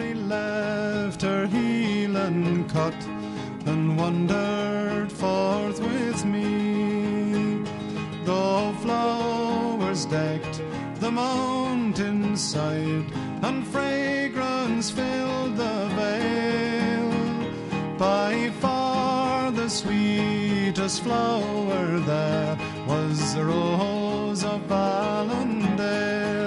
I left her heel and cut, and wandered forth with me. Though flowers decked the mountainside, and fragrance filled the vale, by far the sweetest flower there was the rose of Allendale.